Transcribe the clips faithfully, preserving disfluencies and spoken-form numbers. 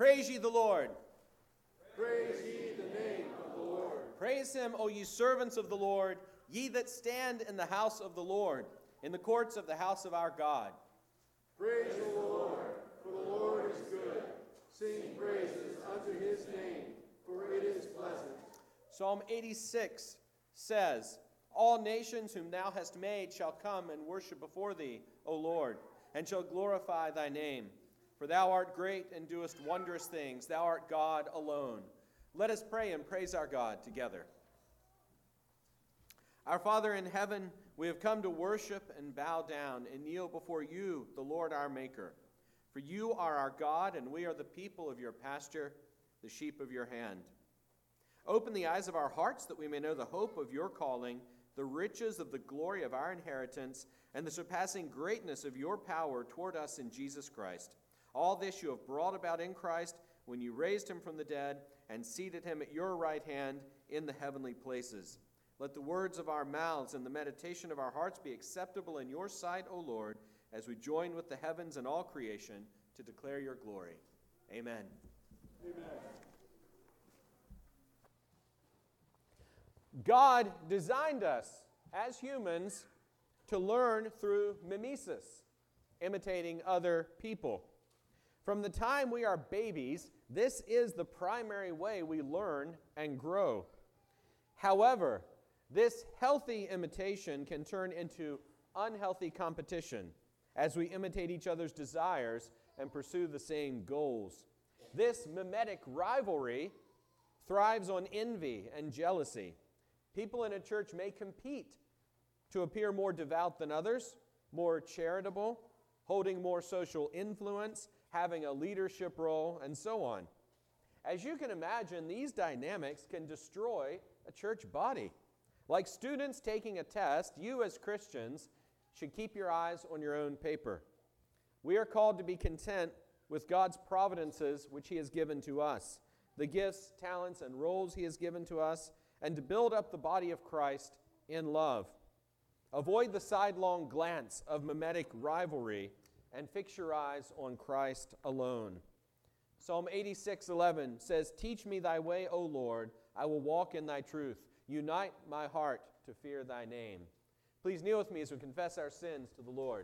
Praise ye the Lord. Praise ye the name of the Lord. Praise him, O ye servants of the Lord, ye that stand in the house of the Lord, in the courts of the house of our God. Praise the Lord, for the Lord is good. Sing praises unto his name, for it is pleasant. Psalm eighty-six says, All nations whom thou hast made shall come and worship before thee, O Lord, and shall glorify thy name. For thou art great and doest wondrous things. Thou art God alone. Let us pray and praise our God together. Our Father in heaven, we have come to worship and bow down and kneel before you, the Lord our Maker. For you are our God, and we are the people of your pasture, the sheep of your hand. Open the eyes of our hearts that we may know the hope of your calling, the riches of the glory of our inheritance, and the surpassing greatness of your power toward us in Jesus Christ. All this you have brought about in Christ when you raised him from the dead and seated him at your right hand in the heavenly places. Let the words of our mouths and the meditation of our hearts be acceptable in your sight, O Lord, as we join with the heavens and all creation to declare your glory. Amen. Amen. God designed us as humans to learn through mimesis, imitating other people. From the time we are babies, this is the primary way we learn and grow. However, this healthy imitation can turn into unhealthy competition as we imitate each other's desires and pursue the same goals. This mimetic rivalry thrives on envy and jealousy. People in a church may compete to appear more devout than others, more charitable, holding more social influence, having a leadership role, and so on. As you can imagine, these dynamics can destroy a church body. Like students taking a test, you as Christians should keep your eyes on your own paper. We are called to be content with God's providences which he has given to us, the gifts, talents, and roles he has given to us, and to build up the body of Christ in love. Avoid the sidelong glance of mimetic rivalry and fix your eyes on Christ alone. Psalm eighty-six eleven says, Teach me thy way, O Lord, I will walk in thy truth. Unite my heart to fear thy name. Please kneel with me as we confess our sins to the Lord.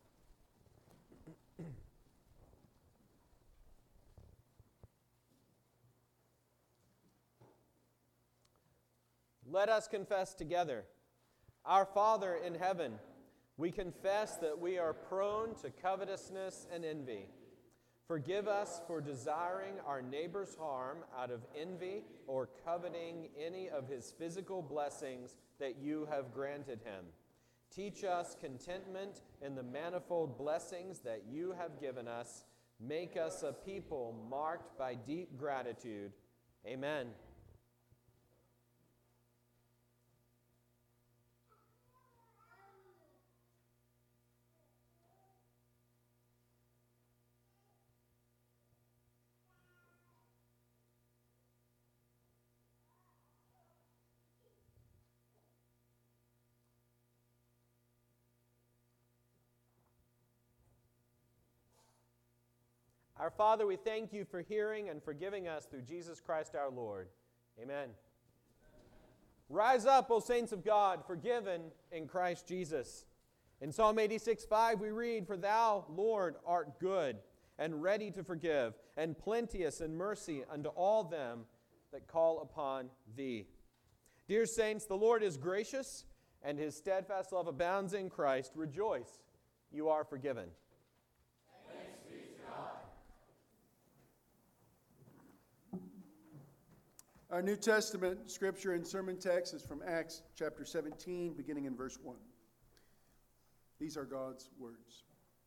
Let us confess together. Our Father in heaven, we confess that we are prone to covetousness and envy. Forgive us for desiring our neighbor's harm out of envy or coveting any of his physical blessings that you have granted him. Teach us contentment in the manifold blessings that you have given us. Make us a people marked by deep gratitude. Amen. Our Father, we thank you for hearing and forgiving us through Jesus Christ our Lord. Amen. Rise up, O saints of God, forgiven in Christ Jesus. In Psalm eighty-six five we read, For thou, Lord, art good, and ready to forgive, and plenteous in mercy unto all them that call upon thee. Dear saints, the Lord is gracious, and his steadfast love abounds in Christ. Rejoice, you are forgiven. Our New Testament scripture and sermon text is from Acts chapter seventeen, beginning in verse one. These are God's words.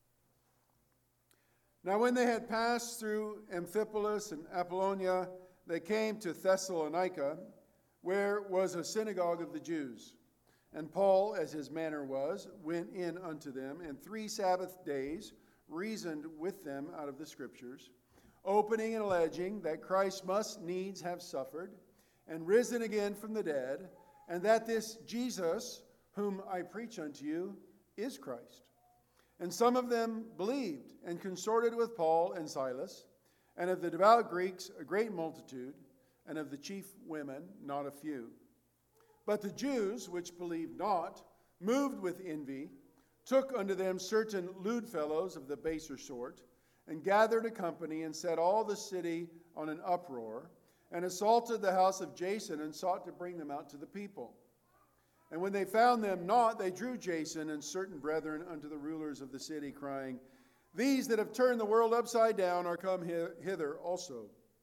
Now when they had passed through Amphipolis and Apollonia, they came to Thessalonica, where was a synagogue of the Jews. And Paul, as his manner was, went in unto them, and three Sabbath days reasoned with them out of the Scriptures, opening and alleging that Christ must needs have suffered, and risen again from the dead, and that this Jesus, whom I preach unto you, is Christ. And some of them believed, and consorted with Paul and Silas, and of the devout Greeks a great multitude, and of the chief women not a few. But the Jews, which believed not, moved with envy, took unto them certain lewd fellows of the baser sort, and gathered a company, and set all the city on an uproar, and assaulted the house of Jason, and sought to bring them out to the people. And when they found them not, they drew Jason and certain brethren unto the rulers of the city, crying, These that have turned the world upside down are come hither also,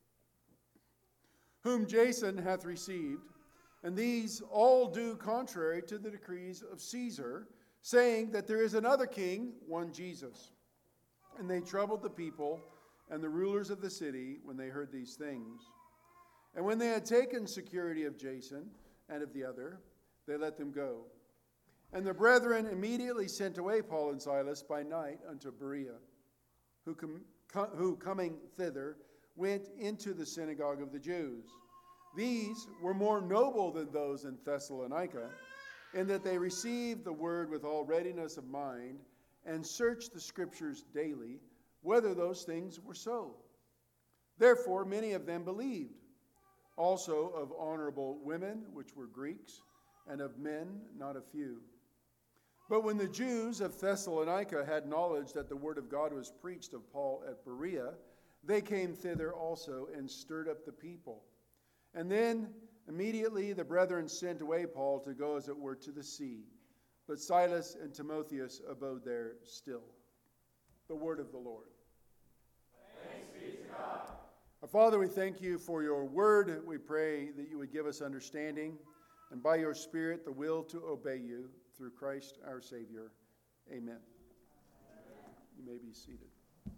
whom Jason hath received, and these all do contrary to the decrees of Caesar, saying that there is another king, one Jesus. And they troubled the people and the rulers of the city when they heard these things. And when they had taken security of Jason and of the other, they let them go. And the brethren immediately sent away Paul and Silas by night unto Berea, who, com- com- who coming thither went into the synagogue of the Jews. These were more noble than those in Thessalonica, in that they received the word with all readiness of mind, and searched the scriptures daily, whether those things were so. Therefore many of them believed, also of honorable women, which were Greeks, and of men not a few. But when the Jews of Thessalonica had knowledge that the word of God was preached of Paul at Berea, they came thither also, and stirred up the people. And then immediately the brethren sent away Paul to go as it were to the sea. But Silas and Timotheus abode there still. The word of the Lord. Thanks be to God. Our Father, we thank you for your word. We pray that you would give us understanding, and by your Spirit the will to obey you, through Christ our Savior. Amen. Amen. You may be seated.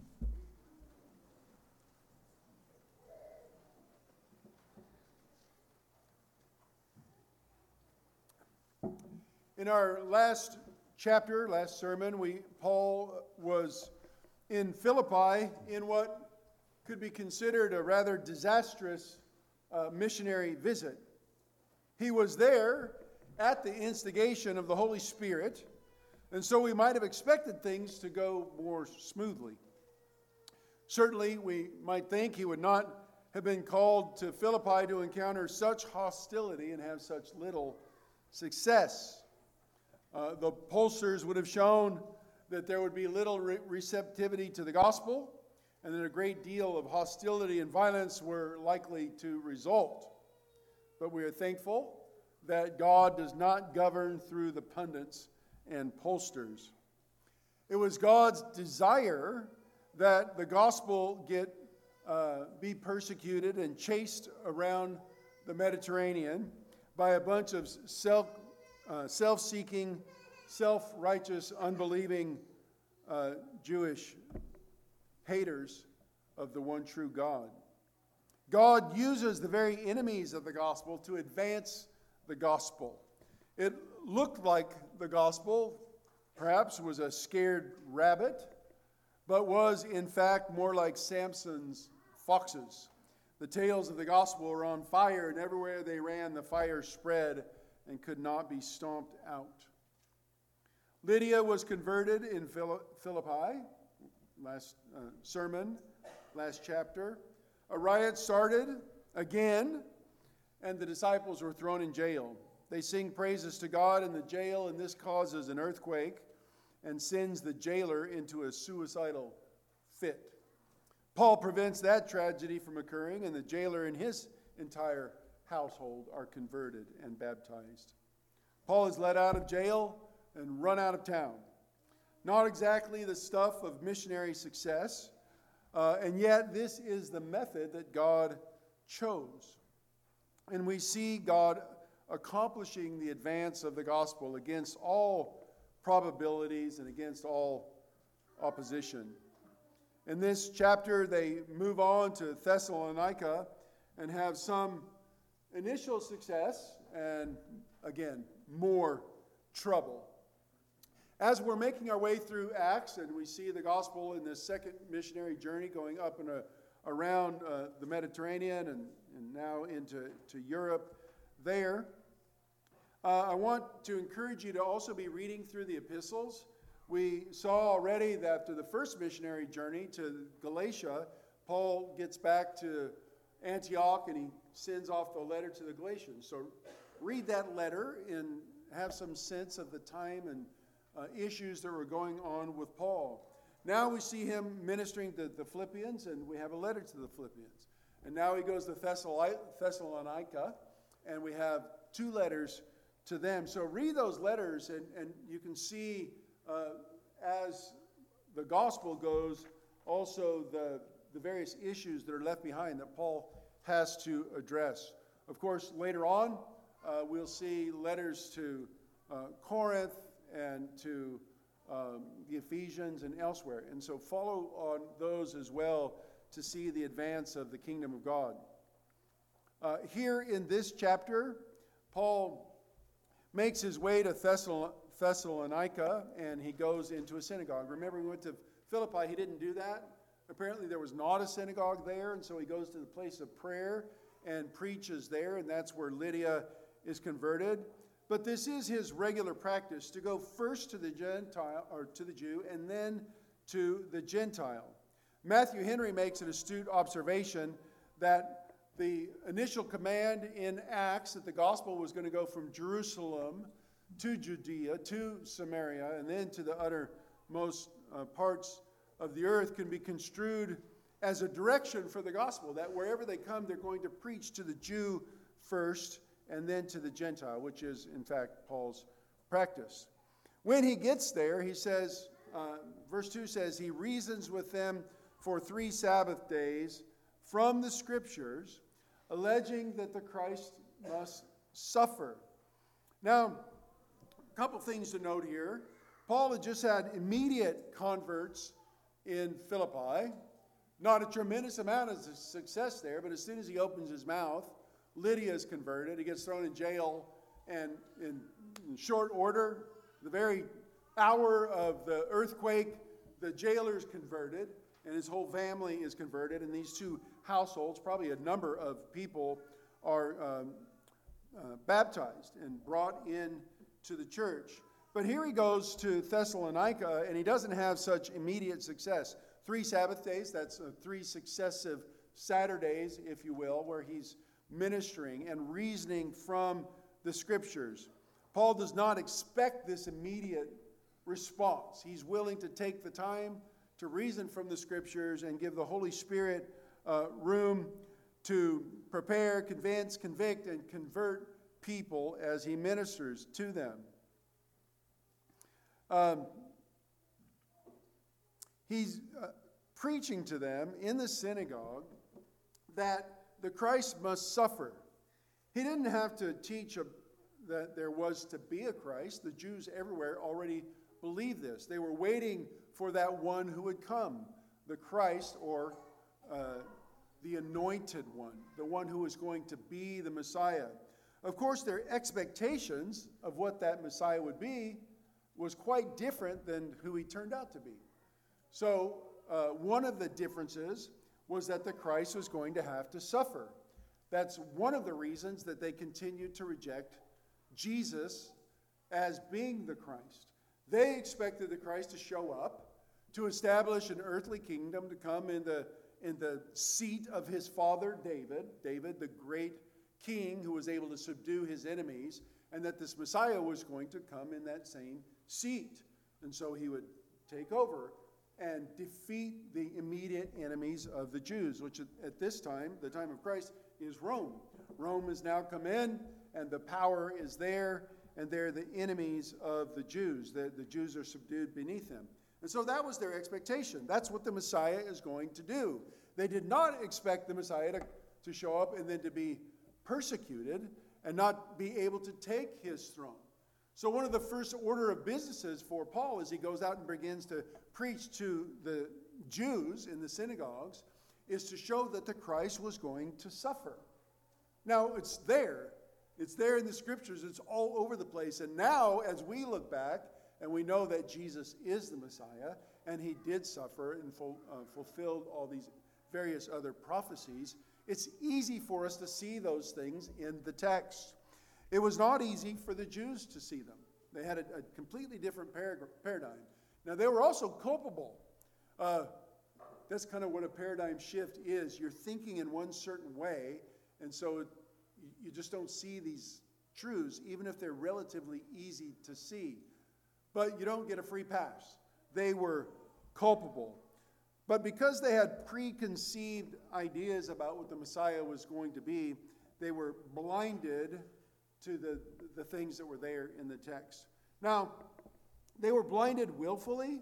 In our last chapter, last sermon, we Paul was in Philippi in what could be considered a rather disastrous uh, missionary visit. He was there at the instigation of the Holy Spirit, and so we might have expected things to go more smoothly. Certainly, we might think he would not have been called to Philippi to encounter such hostility and have such little success. Uh, the pollsters would have shown that there would be little re- receptivity to the gospel, and that a great deal of hostility and violence were likely to result. But we are thankful that God does not govern through the pundits and pollsters. It was God's desire that the gospel get uh, be persecuted and chased around the Mediterranean by a bunch of self, uh, self-seeking, self-righteous, unbelieving uh, Jewish haters of the one true God. God uses the very enemies of the gospel to advance the gospel. It looked like the gospel perhaps was a scared rabbit, but was in fact more like Samson's foxes. The tails of the gospel were on fire, and everywhere they ran, the fire spread and could not be stomped out. Lydia was converted in Philippi, last uh, sermon, last chapter. A riot started again, and the disciples were thrown in jail. They sing praises to God in the jail, and this causes an earthquake and sends the jailer into a suicidal fit. Paul prevents that tragedy from occurring, and the jailer and his entire household are converted and baptized. Paul is let out of jail and run out of town. Not exactly the stuff of missionary success, uh, and yet this is the method that God chose. And we see God accomplishing the advance of the gospel against all probabilities and against all opposition. In this chapter, they move on to Thessalonica and have some initial success and, again, more trouble. As we're making our way through Acts and we see the gospel in this second missionary journey going up and around uh, the Mediterranean and, and now into to Europe there, uh, I want to encourage you to also be reading through the epistles. We saw already that after the first missionary journey to Galatia, Paul gets back to Antioch and he sends off the letter to the Galatians. So read that letter and have some sense of the time and uh, issues that were going on with Paul. Now we see him ministering to the Philippians, and we have a letter to the Philippians. And now he goes to Thessalonica, and we have two letters to them. So read those letters, and, and you can see uh, as the gospel goes, also the, the various issues that are left behind that Paul has to address. Of course, later on, uh, we'll see letters to uh, Corinth and to um, the Ephesians and elsewhere. And so follow on those as well to see the advance of the kingdom of God. Uh, here in this chapter, Paul makes his way to Thessalon- Thessalonica, and he goes into a synagogue. Remember, we went to Philippi, he didn't do that. Apparently there was not a synagogue there, and so he goes to the place of prayer and preaches there, and that's where Lydia is converted. But this is his regular practice, to go first to the Gentile, or to the Jew, and then to the Gentile. Matthew Henry makes an astute observation that the initial command in Acts that the gospel was going to go from Jerusalem to Judea, to Samaria, and then to the uttermost uh, parts of the earth can be construed as a direction for the gospel, that wherever they come, they're going to preach to the Jew first and then to the Gentile, which is, in fact, Paul's practice. When he gets there, he says, uh, verse two says, he reasons with them for three Sabbath days from the Scriptures, alleging that the Christ must suffer. Now, a couple things to note here. Paul had just had immediate converts in Philippi. Not a tremendous amount of success there, but as soon as he opens his mouth, Lydia is converted. He gets thrown in jail, and in, in short order, the very hour of the earthquake, the jailer is converted, and his whole family is converted, and these two households, probably a number of people, are um, uh, baptized and brought in to the church. But here he goes to Thessalonica, and he doesn't have such immediate success. Three Sabbath days, that's uh, three successive Saturdays, if you will, where he's ministering and reasoning from the Scriptures. Paul does not expect this immediate response. He's willing to take the time to reason from the Scriptures and give the Holy Spirit uh, room to prepare, convince, convict, and convert people as he ministers to them. Um, he's uh, preaching to them in the synagogue that the Christ must suffer. He didn't have to teach a, that there was to be a Christ. The Jews everywhere already believed this. They were waiting for that one who would come, the Christ, or uh, the anointed one, the one who was going to be the Messiah. Of course, their expectations of what that Messiah would be was quite different than who he turned out to be. So uh, one of the differences was that the Christ was going to have to suffer. That's one of the reasons that they continued to reject Jesus as being the Christ. They expected the Christ to show up, to establish an earthly kingdom, to come in the, in the seat of his father David, David, the great king who was able to subdue his enemies, and that this Messiah was going to come in that same seat. And so he would take over and defeat the immediate enemies of the Jews, which at this time, the time of Christ, is Rome. Rome has now come in, and the power is there, and they're the enemies of the Jews. The, the Jews are subdued beneath them. And so that was their expectation. That's what the Messiah is going to do. They did not expect the Messiah to, to show up and then to be persecuted and not be able to take his throne. So one of the first order of businesses for Paul as he goes out and begins to preach to the Jews in the synagogues is to show that the Christ was going to suffer. Now, it's there. It's there in the Scriptures. It's all over the place. And now, as we look back and we know that Jesus is the Messiah and he did suffer and ful- uh, fulfilled all these various other prophecies, it's easy for us to see those things in the text. It was not easy for the Jews to see them. They had a, a completely different par- paradigm. Now, they were also culpable. Uh, that's kind of what a paradigm shift is. You're thinking in one certain way, and so it, you just don't see these truths, even if they're relatively easy to see. But you don't get a free pass. They were culpable. But because they had preconceived ideas about what the Messiah was going to be, they were blinded to the, the things that were there in the text. Now, they were blinded willfully.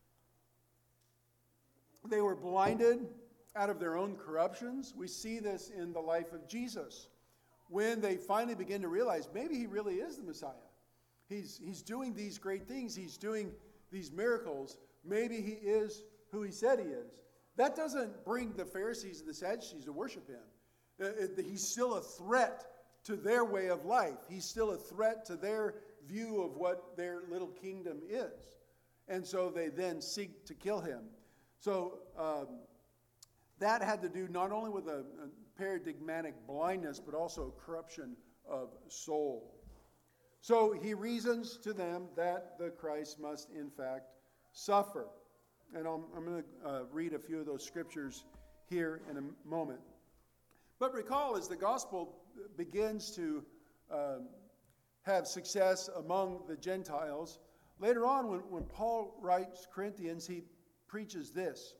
They were blinded out of their own corruptions. We see this in the life of Jesus. When they finally begin to realize maybe he really is the Messiah. He's, he's doing these great things. He's doing these miracles. Maybe he is who he said he is. That doesn't bring the Pharisees and the Sadducees to worship him. It, it, he's still a threat to their way of life. He's still a threat to their view of what their little kingdom is. And so they then seek to kill him. So um, that had to do not only with a, a paradigmatic blindness, but also corruption of soul. So he reasons to them that the Christ must in fact suffer. And I'm, I'm going to uh, read a few of those scriptures here in a moment. But recall, as the gospel begins to uh, have success among the Gentiles, later on when, when Paul writes Corinthians, he preaches this.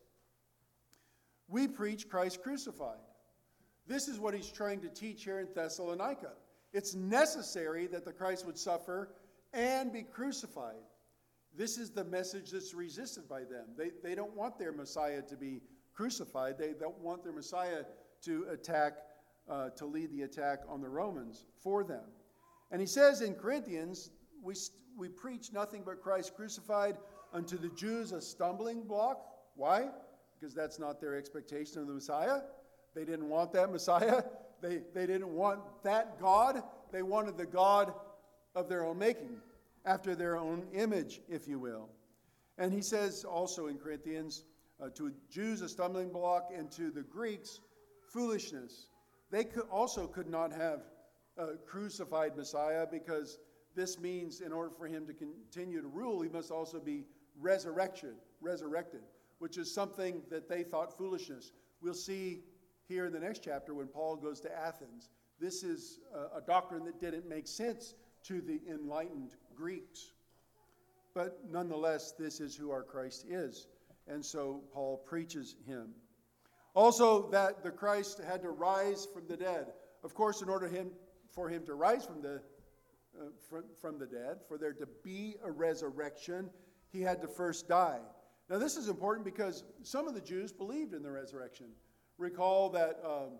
We preach Christ crucified. This is what he's trying to teach here in Thessalonica. It's necessary that the Christ would suffer and be crucified. This is the message that's resisted by them. They, they don't want their Messiah to be crucified. They don't want their Messiah to attack, uh, to lead the attack on the Romans for them. And he says in Corinthians, we, we preach nothing but Christ crucified, unto the Jews a stumbling block. Why? Because that's not their expectation of the Messiah. They didn't want that Messiah. They, they didn't want that God. They wanted the God of their own making, after their own image, if you will. And he says also in Corinthians, uh, to Jews a stumbling block, and to the Greeks foolishness. They could also could not have a crucified Messiah, because this means in order for him to continue to rule, he must also be resurrection, resurrected, which is something that they thought foolishness. We'll see here in the next chapter when Paul goes to Athens. This is a, a doctrine that didn't make sense to the enlightened Greeks. But nonetheless, this is who our Christ is. And so Paul preaches him. Also, that the Christ had to rise from the dead. Of course, in order him, for him to rise from the, uh, from, from the dead, for there to be a resurrection, he had to first die. Now, this is important because some of the Jews believed in the resurrection. Recall that um,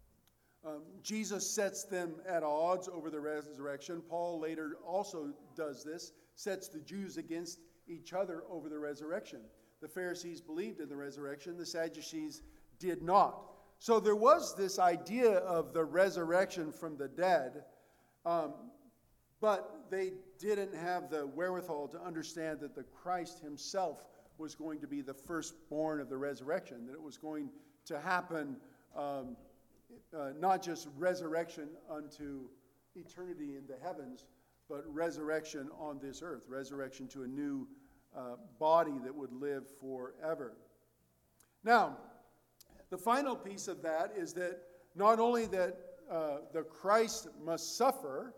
um, Jesus sets them at odds over the resurrection. Paul later also does this, sets the Jews against each other over the resurrection. The Pharisees believed in the resurrection. The Sadducees did not. So there was this idea of the resurrection from the dead, um, but they didn't have the wherewithal to understand that the Christ himself was going to be the firstborn of the resurrection, that it was going to happen, um, uh, not just resurrection unto eternity in the heavens, but resurrection on this earth, resurrection to a new uh, body that would live forever. Now, the final piece of that is that not only that uh, the Christ must suffer,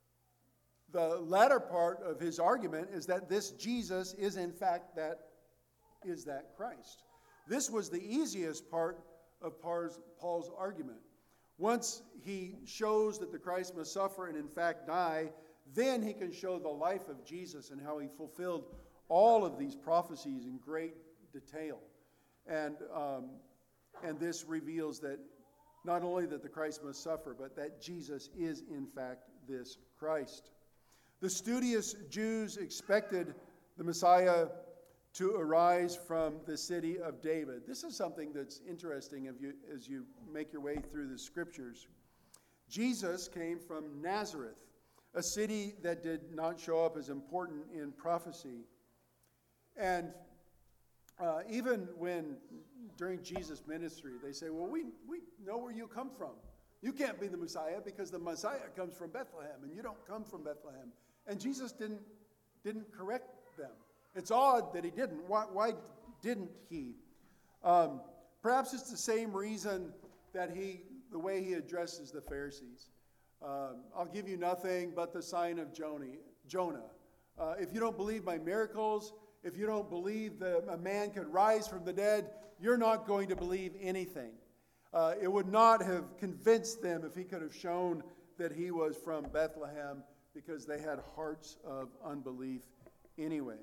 the latter part of his argument is that this Jesus is in fact that is that Christ. This was the easiest part of Paul's, Paul's argument. Once he shows that the Christ must suffer and in fact die, then he can show the life of Jesus and how he fulfilled all of these prophecies in great detail. And um, and this reveals that not only that the Christ must suffer, but that Jesus is in fact this Christ. The studious Jews expected the Messiah to arise from the city of David. This is something that's interesting if you, as you make your way through the scriptures. Jesus came from Nazareth, a city that did not show up as important in prophecy. And uh, even when, during Jesus' ministry, they say, well, we, we know where you come from. You can't be the Messiah because the Messiah comes from Bethlehem, and you don't come from Bethlehem. And Jesus didn't, didn't correct them. It's odd that he didn't. Why, why didn't he? Um, perhaps it's the same reason that he, the way he addresses the Pharisees. Um, I'll give you nothing but the sign of Jonah. Uh, if you don't believe my miracles, if you don't believe that a man could rise from the dead, you're not going to believe anything. Uh, it would not have convinced them if he could have shown that he was from Bethlehem, because they had hearts of unbelief anyway.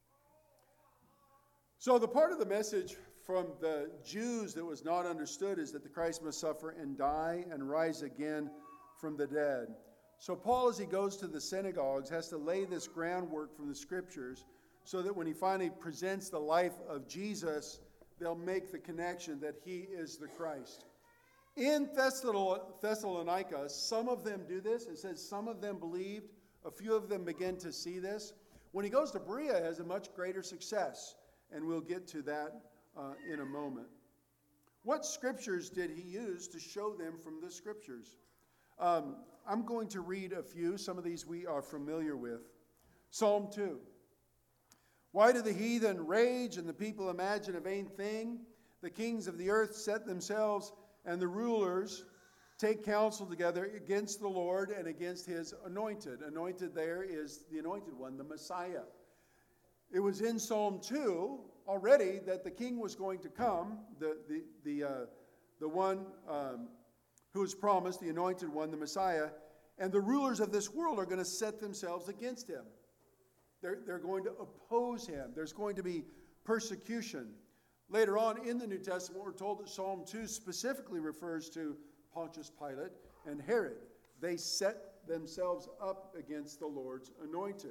So the part of the message from the Jews that was not understood is that the Christ must suffer and die and rise again from the dead. So Paul, as he goes to the synagogues, has to lay this groundwork from the Scriptures so that when he finally presents the life of Jesus, they'll make the connection that he is the Christ. In Thessalonica, some of them do this. It says some of them believed. A few of them begin to see this. When he goes to Berea, he has a much greater success, and we'll get to that uh, in a moment. What scriptures did he use to show them from the Scriptures? Um, I'm going to read a few. Some of these we are familiar with. Psalm two. Why do the heathen rage and the people imagine a vain thing? The kings of the earth set themselves, and the rulers take counsel together against the Lord and against his anointed. Anointed there is the anointed one, the Messiah. It was in Psalm two already that the king was going to come, the, the, the, uh, the one um, who was promised, the anointed one, the Messiah, and the rulers of this world are going to set themselves against him. They're, they're going to oppose him. There's going to be persecution. Later on in the New Testament, we're told that Psalm two specifically refers to Pontius Pilate and Herod. They set themselves up against the Lord's anointed.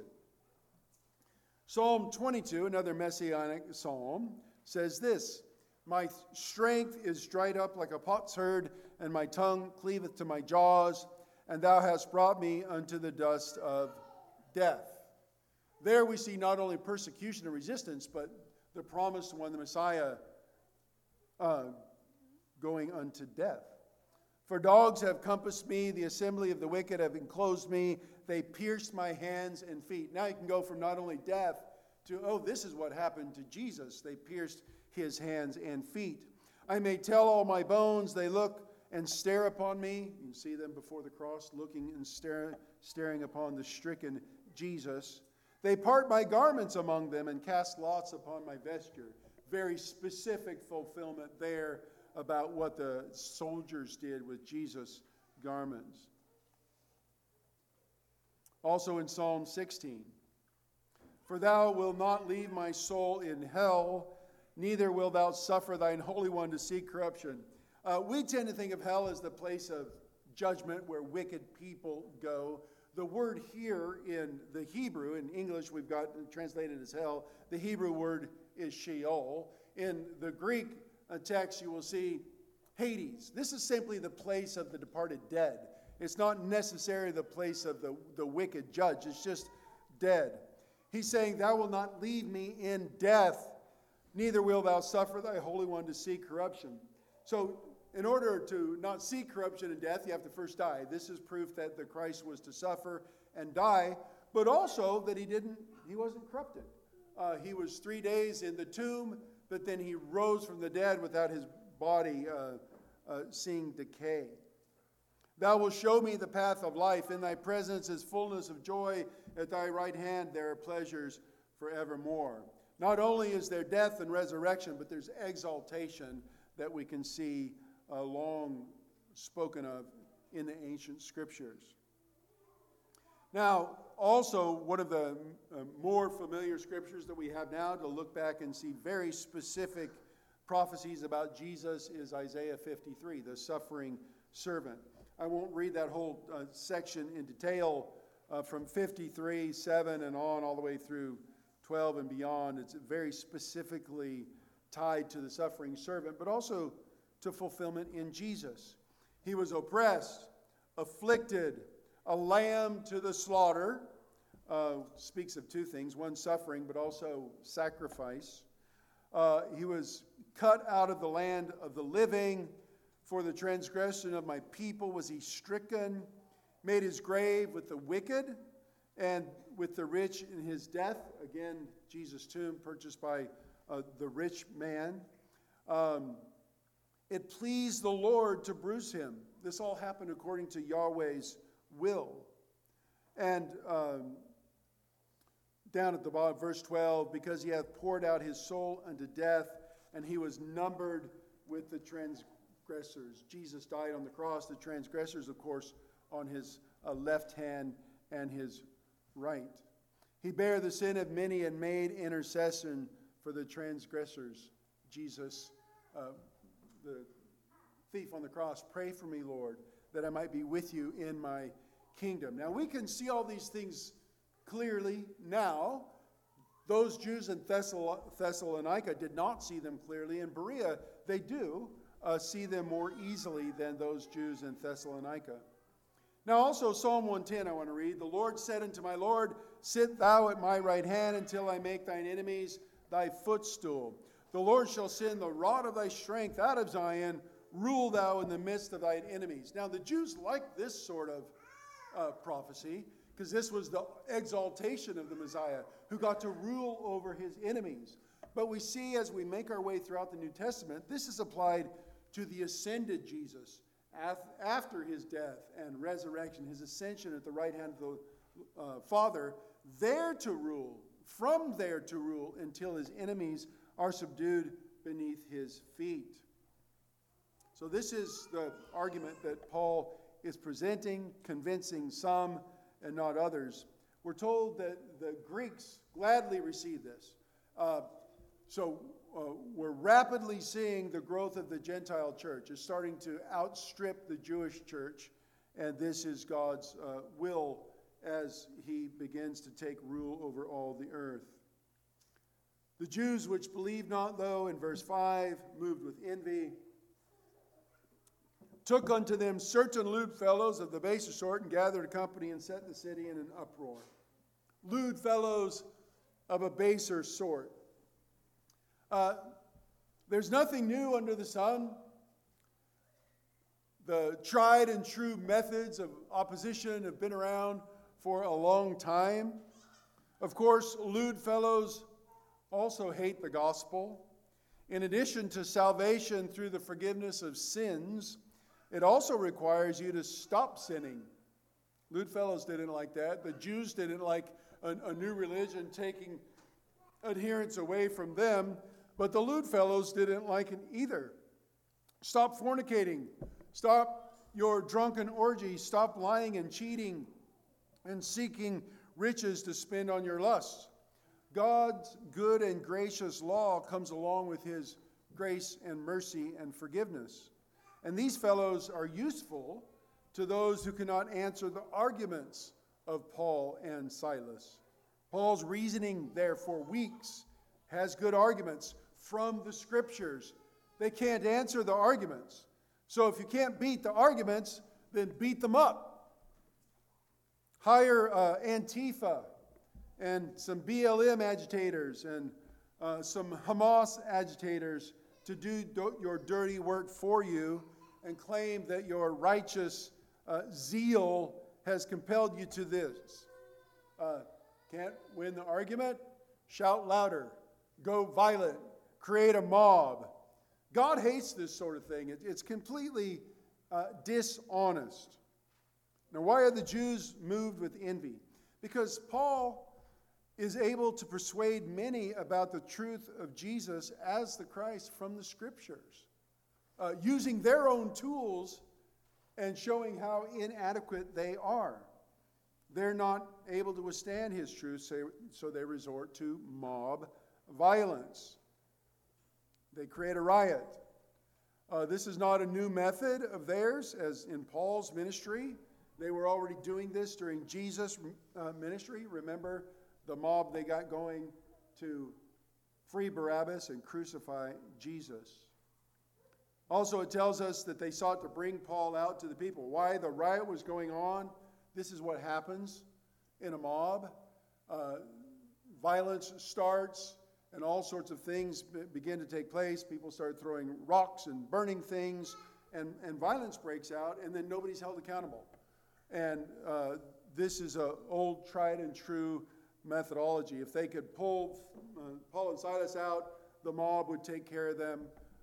Psalm twenty-two, another messianic psalm, says this: My strength is dried up like a potsherd, and my tongue cleaveth to my jaws, and thou hast brought me unto the dust of death. There we see not only persecution and resistance, but the promised one, the Messiah, uh, going unto death. For dogs have compassed me, the assembly of the wicked have enclosed me, they pierced my hands and feet. Now you can go from not only death to, oh, this is what happened to Jesus. They pierced his hands and feet. I may tell all my bones, they look and stare upon me. You can see them before the cross, looking and staring, staring upon the stricken Jesus. They part my garments among them and cast lots upon my vesture. Very specific fulfillment there about what the soldiers did with Jesus' garments. Also in Psalm sixteen, for thou wilt not leave my soul in hell, neither wilt thou suffer thine Holy One to see corruption. Uh, we tend to think of hell as the place of judgment where wicked people go. The word here in the Hebrew, in English we've got translated as hell, the Hebrew word is Sheol. In the Greek text you will see Hades. This is simply the place of the departed dead. It's not necessarily the place of the, the wicked judge. It's just dead. He's saying, thou wilt not leave me in death, neither wilt thou suffer thy Holy One to see corruption. So in order to not see corruption and death, you have to first die. This is proof that the Christ was to suffer and die, but also that he didn't, he wasn't corrupted. Uh, he was three days in the tomb, but then he rose from the dead without his body uh, uh, seeing decay. Thou wilt show me the path of life. In thy presence is fullness of joy. At thy right hand there are pleasures forevermore. Not only is there death and resurrection, but there's exaltation that we can see uh, long spoken of in the ancient scriptures. Now, also, one of the uh, more familiar scriptures that we have now to look back and see very specific prophecies about Jesus is Isaiah fifty-three, the suffering servant. I won't read that whole uh, section in detail uh, from fifty-three, seven and on all the way through twelve and beyond. It's very specifically tied to the suffering servant, but also to fulfillment in Jesus. He was oppressed, afflicted, a lamb to the slaughter. Uh, speaks of two things, one suffering, but also sacrifice. Uh, he was cut out of the land of the living. For the transgression of my people was he stricken, made his grave with the wicked and with the rich in his death. Again, Jesus' tomb purchased by uh, the rich man. Um, it pleased the Lord to bruise him. This all happened according to Yahweh's will. And um, down at the bottom, verse twelve, because he hath poured out his soul unto death, and he was numbered with the transgressors. Jesus died on the cross. The transgressors, of course, on his uh, left hand and his right. He bare the sin of many and made intercession for the transgressors. Jesus, uh, the thief on the cross, pray for me, Lord, that I might be with you in my kingdom. Now, we can see all these things clearly now. Those Jews in Thessal- Thessalonica did not see them clearly. In Berea, they do uh, see them more easily than those Jews in Thessalonica. Now also Psalm one ten I want to read. The Lord said unto my Lord, sit thou at my right hand until I make thine enemies thy footstool. The Lord shall send the rod of thy strength out of Zion. Rule thou in the midst of thine enemies. Now the Jews liked this sort of uh, prophecy because this was the exaltation of the Messiah who got to rule over his enemies. But we see as we make our way throughout the New Testament, this is applied to the ascended Jesus after his death and resurrection, his ascension at the right hand of the uh, Father, there to rule, from there to rule until his enemies are subdued beneath his feet. So this is the argument that Paul is presenting, convincing some and not others. We're told that the Greeks gladly received this. Uh, so uh, we're rapidly seeing the growth of the Gentile church. It's starting to outstrip the Jewish church, and this is God's uh, will as he begins to take rule over all the earth. The Jews which believed not, though, in verse five, moved with envy, took unto them certain lewd fellows of the baser sort, and gathered a company and set the city in an uproar. Lewd fellows of a baser sort. Uh, there's nothing new under the sun. The tried and true methods of opposition have been around for a long time. Of course, lewd fellows also hate the gospel. In addition to salvation through the forgiveness of sins, it also requires you to stop sinning. Lewd fellows didn't like that. The Jews didn't like a, a new religion taking adherents away from them, but the lewd fellows didn't like it either. Stop fornicating. Stop your drunken orgies. Stop lying and cheating and seeking riches to spend on your lusts. God's good and gracious law comes along with his grace and mercy and forgiveness. And these fellows are useful to those who cannot answer the arguments of Paul and Silas. Paul's reasoning there for weeks has good arguments from the scriptures. They can't answer the arguments. So if you can't beat the arguments, then beat them up. Hire uh, Antifa and some B L M agitators and uh, some Hamas agitators to do do your dirty work for you and claim that your righteous uh, zeal has compelled you to this. Uh, can't win the argument? Shout louder. Go violent. Create a mob. God hates this sort of thing. It, it's completely uh, dishonest. Now, why are the Jews moved with envy? Because Paul is able to persuade many about the truth of Jesus as the Christ from the Scriptures, uh, using their own tools and showing how inadequate they are. They're not able to withstand his truth, so they resort to mob violence. They create a riot. Uh, this is not a new method of theirs, as in Paul's ministry. They were already doing this during Jesus' uh, ministry. Remember the mob they got going to free Barabbas and crucify Jesus. Also, it tells us that they sought to bring Paul out to the people. Why the riot was going on? This is what happens in a mob. Uh, violence starts, and all sorts of things be- begin to take place. People start throwing rocks and burning things, and, and violence breaks out, and then nobody's held accountable. And uh, this is an old, tried and true methodology. If they could pull uh, Paul and Silas out, the mob would take care of them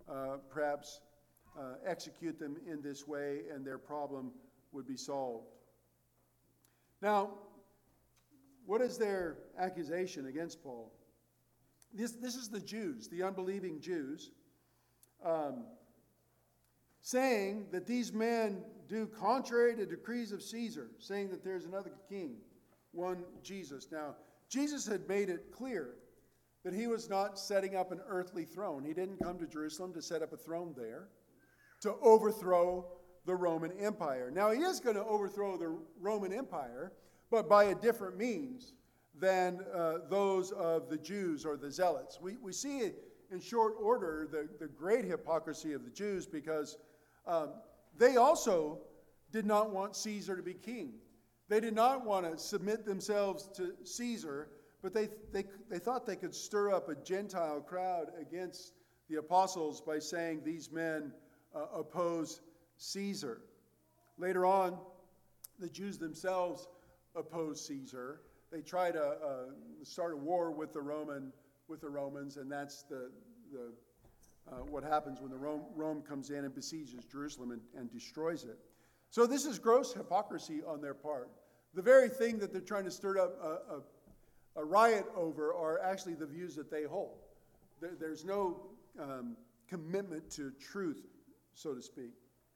uh, perhaps uh, execute them in this way, and their problem would be solved. Now, what is their accusation against Paul? This, this is the Jews, the unbelieving Jews, um, saying that these men do contrary to decrees of Caesar, saying that there's another king, one Jesus. Now, Jesus had made it clear that he was not setting up an earthly throne. He didn't come to Jerusalem to set up a throne there, to overthrow the Roman Empire. Now, he is going to overthrow the Roman Empire, but by a different means than uh, those of the Jews or the Zealots. We, we see in short order the, the great hypocrisy of the Jews, because um, they also did not want Caesar to be king. They did not want to submit themselves to Caesar, but they, they, they thought they could stir up a Gentile crowd against the apostles by saying these men uh, oppose Caesar. Later on, the Jews themselves oppose Caesar. They try to uh, start a war with the Roman with the Romans, and that's the the uh, what happens when the Rome, Rome comes in and besieges Jerusalem and, and destroys it. So this is gross hypocrisy on their part. The very thing that they're trying to stir up a, a, a riot over are actually the views that they hold. There, there's no um, commitment to truth, so to speak.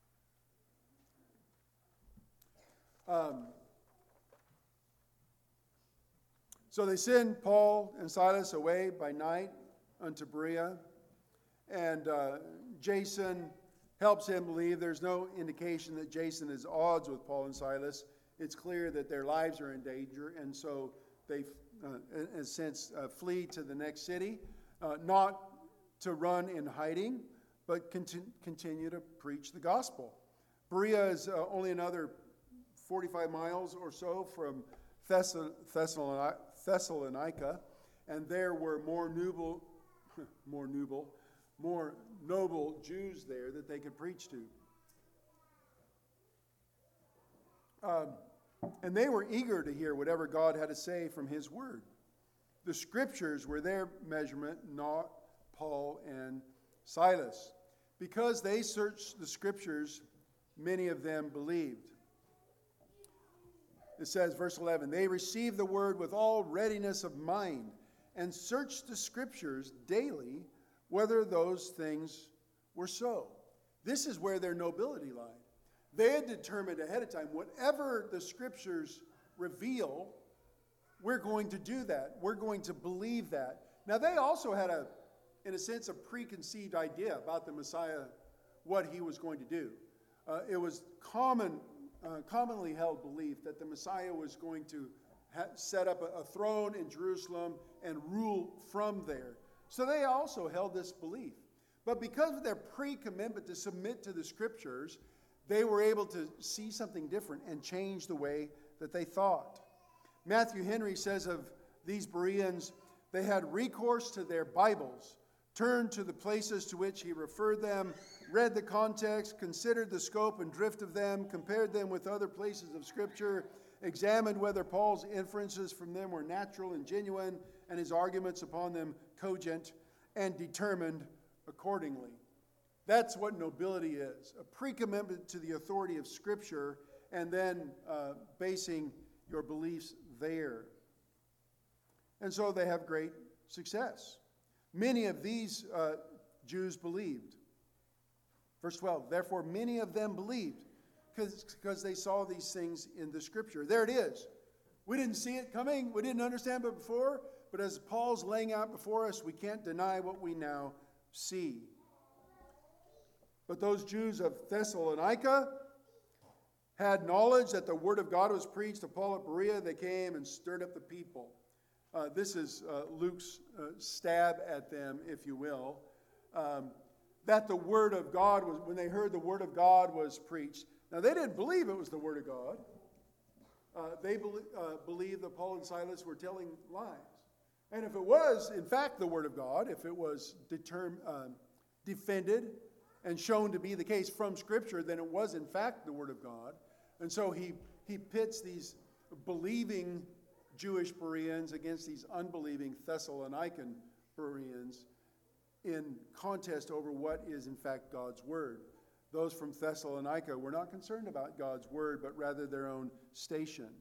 Um, So they send Paul and Silas away by night unto Berea, and uh, Jason helps him believe. There's no indication that Jason is at odds with Paul and Silas. It's clear that their lives are in danger, and so they, uh, in a sense, uh, flee to the next city, uh, not to run in hiding, but conti- continue to preach the gospel. Berea is uh, only another forty-five miles or so from Thessal- Thessalonica. Thessalonica, and there were more noble, more noble, more noble Jews there that they could preach to. Um, and they were eager to hear whatever God had to say from his word. The scriptures were their measurement, not Paul and Silas. Because they searched the scriptures, many of them believed. It says, verse eleven, they received the word with all readiness of mind and searched the scriptures daily whether those things were so. This is where their nobility lied. They had determined ahead of time, whatever the scriptures reveal, we're going to do that. We're going to believe that. Now, they also had, a, in a sense, a preconceived idea about the Messiah, what he was going to do. Uh, it was common Uh, commonly held belief that the Messiah was going to ha- set up a, a throne in Jerusalem and rule from there. So they also held this belief. But because of their pre-commitment to submit to the scriptures, they were able to see something different and change the way that they thought. Matthew Henry says of these Bereans, they had recourse to their Bibles, turned to the places to which he referred them, read the context, considered the scope and drift of them, compared them with other places of Scripture, examined whether Paul's inferences from them were natural and genuine, and his arguments upon them cogent, and determined accordingly. That's what nobility is, a pre-commitment to the authority of Scripture, and then uh, basing your beliefs there. And so they have great success. Many of these uh, Jews believed. Verse twelve, therefore many of them believed because they saw these things in the scripture. There it is. We didn't see it coming. We didn't understand it before. But as Paul's laying out before us, we can't deny what we now see. But those Jews of Thessalonica had knowledge that the word of God was preached to Paul at Berea. They came and stirred up the people. Uh, this is uh, Luke's uh, stab at them, if you will. Um, that the word of God was, when they heard the word of God was preached. Now, they didn't believe it was the word of God. Uh, they be, uh, believed that Paul and Silas were telling lies. And if it was, in fact, the word of God, if it was determ- uh, defended and shown to be the case from Scripture, then it was, in fact, the word of God. And so he, he pits these believing Jewish Bereans against these unbelieving Thessalonican Bereans. in contest over what is in fact God's word. Those from Thessalonica were not concerned about God's word, but rather their own station.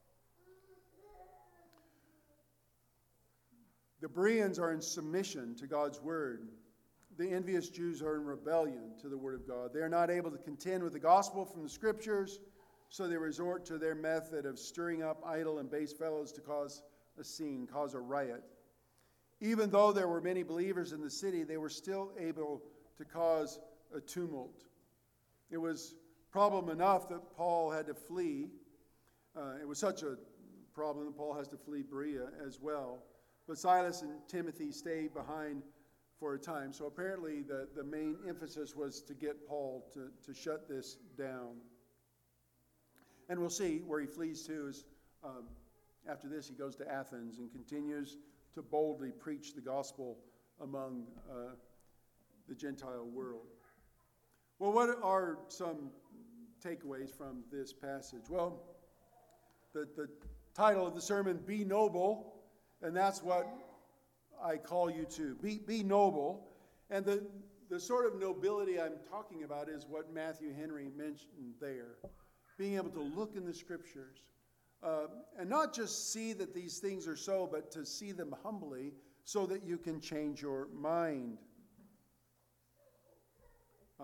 The Bereans are in submission to God's word. The envious Jews are in rebellion to the word of God. They are not able to contend with the gospel from the scriptures, so they resort to their method of stirring up idle and base fellows to cause a scene, cause a riot. Even though there were many believers in the city, they were still able to cause a tumult. It was problem enough that Paul had to flee. Uh, it was such a problem that Paul has to flee Berea as well. But Silas and Timothy stayed behind for a time. So apparently the, the main emphasis was to get Paul to, to shut this down. And we'll see where he flees to is um, after this he goes to Athens and continues to boldly preach the gospel among uh, the Gentile world. Well, what are some takeaways from this passage? Well, the, the title of the sermon, Be Noble, and that's what I call you to. Be, be noble. And the, the sort of nobility I'm talking about is what Matthew Henry mentioned there. Being able to look in the scriptures uh, and not just see that these things are so, but to see them humbly so that you can change your mind. Uh,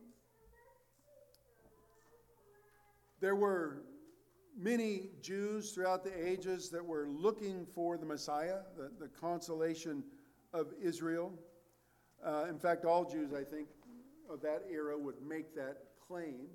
there were many Jews throughout the ages that were looking for the Messiah, the, the consolation of Israel. Uh, in fact, all Jews, I think, of that era would make that claim.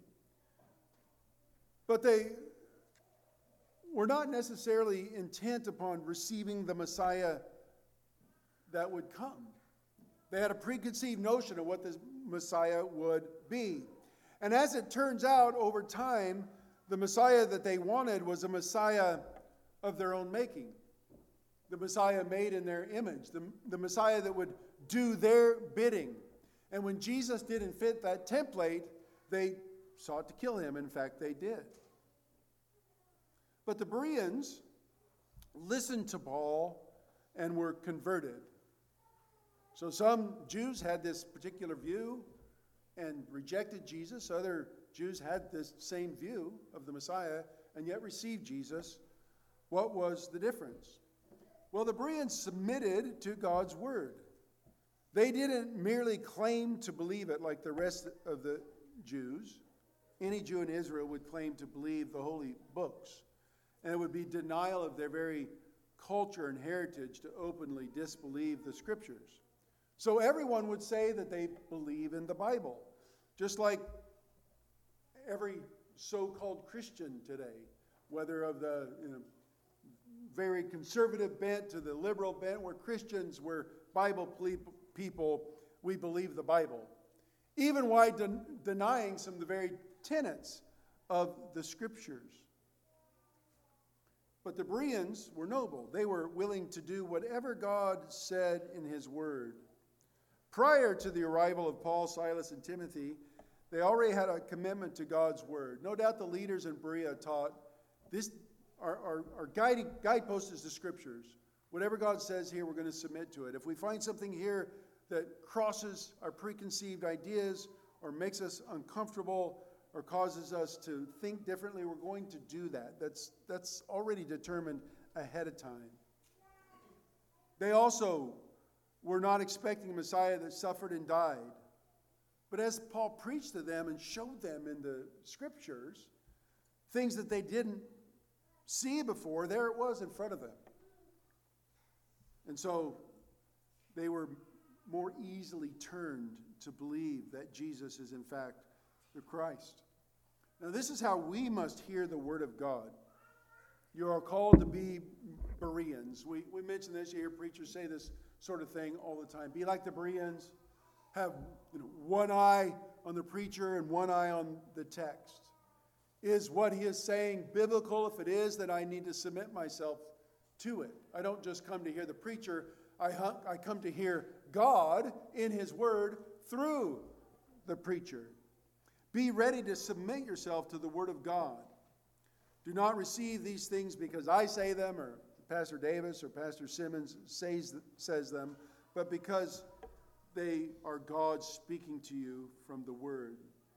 But they were not necessarily intent upon receiving the Messiah that would come. They had a preconceived notion of what the Messiah would be. And as it turns out, over time, the Messiah that they wanted was a Messiah of their own making. The Messiah made in their image. The, the Messiah that would do their bidding. And when Jesus didn't fit that template, they sought to kill him. In fact, they did. But the Bereans listened to Paul and were converted. So some Jews had this particular view and rejected Jesus. Other Jews had this same view of the Messiah and yet received Jesus. What was the difference? Well, the Bereans submitted to God's word. They didn't merely claim to believe it like the rest of the Jews. Any Jew in Israel would claim to believe the holy books. And it would be denial of their very culture and heritage to openly disbelieve the scriptures. So everyone would say that they believe in the Bible. Just like every so-called Christian today, whether of the you know, very conservative bent to the liberal bent, we're Christians, we're Bible people, we believe the Bible. Even while den- denying some of the very tenets of the scriptures. But the Bereans were noble. They were willing to do whatever God said in his word. Prior to the arrival of Paul, Silas, and Timothy, they already had a commitment to God's word. No doubt the leaders in Berea taught this. Our, our, our guiding guidepost is the scriptures. Whatever God says here, we're going to submit to it. If we find something here that crosses our preconceived ideas or makes us uncomfortable or causes us to think differently, we're going to do that. That's, that's already determined ahead of time. They also were not expecting a Messiah that suffered and died. But as Paul preached to them and showed them in the scriptures, things that they didn't see before, there it was in front of them. And so they were more easily turned to believe that Jesus is in fact the Christ. Now this is how we must hear the word of God. You are called to be Bereans. We, we mention this, you hear preachers say this sort of thing all the time. Be like the Bereans. Have you know, one eye on the preacher and one eye on the text. Is what he is saying biblical? If it is, then I need to submit myself to it. I don't just come to hear the preacher. I, I come to hear God in his word through the preacher. Be ready to submit yourself to the word of God. Do not receive these things because I say them or Pastor Davis or Pastor Simmons says, says them, but because they are God speaking to you from the Word.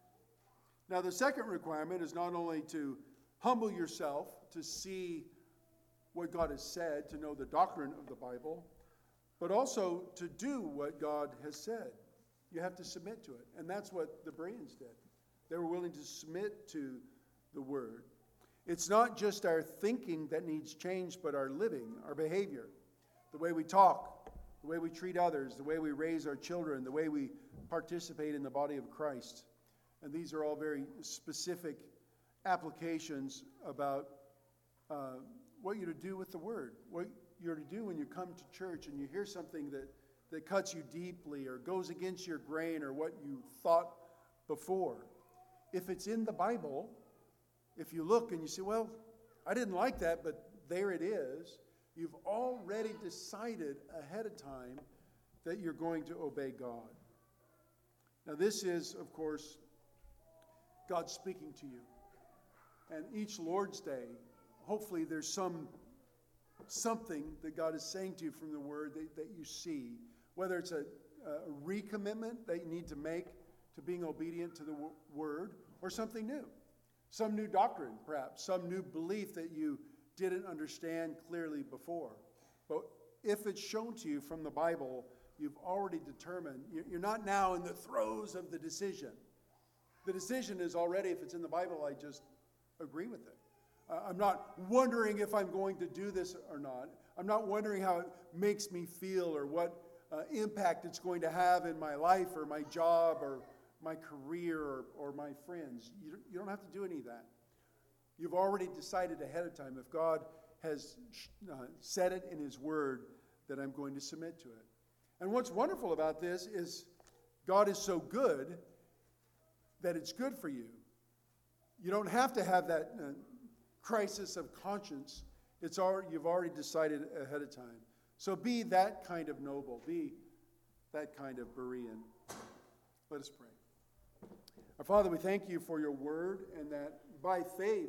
Now, the second requirement is not only to humble yourself, to see what God has said, to know the doctrine of the Bible, but also to do what God has said. You have to submit to it. And that's what the Bereans did. They were willing to submit to the Word. It's not just our thinking that needs change, but our living, our behavior, the way we talk, the way we treat others, the way we raise our children, the way we participate in the body of Christ. And these are all very specific applications about uh, what you're to do with the Word, what you're to do when you come to church and you hear something that, that cuts you deeply or goes against your grain or what you thought before. If it's in the Bible, if you look and you say, well, I didn't like that, but there it is, you've already decided ahead of time that you're going to obey God. Now, this is, of course, God speaking to you. And each Lord's Day, hopefully there's some something that God is saying to you from the Word that, that you see, whether it's a, a recommitment that you need to make to being obedient to the w- Word, or something new. Some new doctrine, perhaps, some new belief that you didn't understand clearly before. But if it's shown to you from the Bible, you've already determined, you're not now in the throes of the decision. The decision is already, if it's in the Bible, I just agree with it. Uh, I'm not wondering if I'm going to do this or not. I'm not wondering how it makes me feel or what uh, impact it's going to have in my life or my job or my career or, or my friends. You, you don't have to do any of that. You've already decided ahead of time, if God has uh, said it in His Word, that I'm going to submit to it. And what's wonderful about this is God is so good that it's good for you. You don't have to have that uh, crisis of conscience. It's already, you've already decided ahead of time. So be that kind of noble. Be that kind of Berean. Let us pray. Our Father, we thank you for your word, and that by faith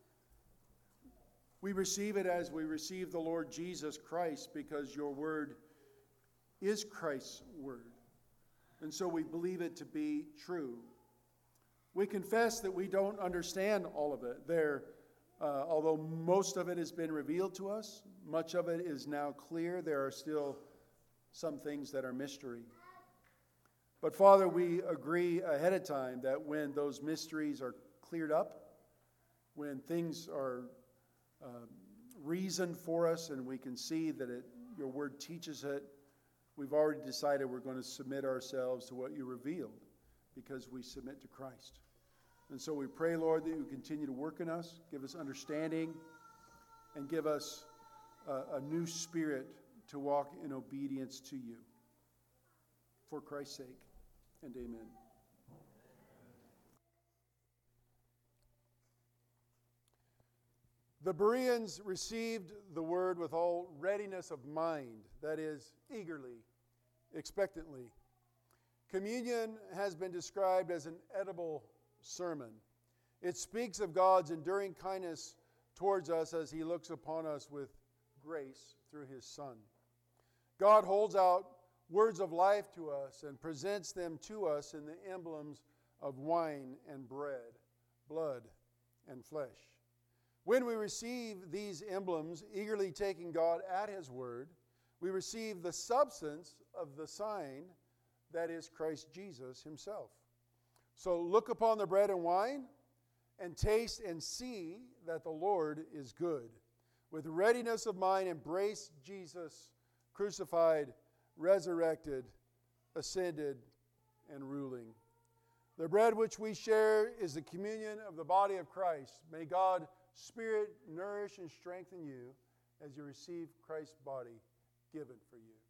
we receive it as we receive the Lord Jesus Christ, because your word is Christ's word. And so we believe it to be true. We confess that we don't understand all of it. There, uh, although most of it has been revealed to us, much of it is now clear, there are still some things that are mystery. But Father, we agree ahead of time that when those mysteries are cleared up, when things are uh, reasoned for us and we can see that it, your word teaches it, we've already decided we're going to submit ourselves to what you revealed, because we submit to Christ. And so we pray, Lord, that you continue to work in us, give us understanding, and give us a, a new spirit to walk in obedience to you. For Christ's sake, and amen. The Bereans received the word with all readiness of mind, that is, eagerly, expectantly. Communion has been described as an edible sermon. It speaks of God's enduring kindness towards us as He looks upon us with grace through His Son. God holds out words of life to us and presents them to us in the emblems of wine and bread, blood and flesh. When we receive these emblems, eagerly taking God at His word, we receive the substance of the sign that is Christ Jesus Himself. So look upon the bread and wine and taste and see that the Lord is good. With readiness of mind, embrace Jesus crucified, resurrected, ascended, and ruling. The bread which we share is the communion of the body of Christ. May God's Spirit nourish and strengthen you as you receive Christ's body given for you.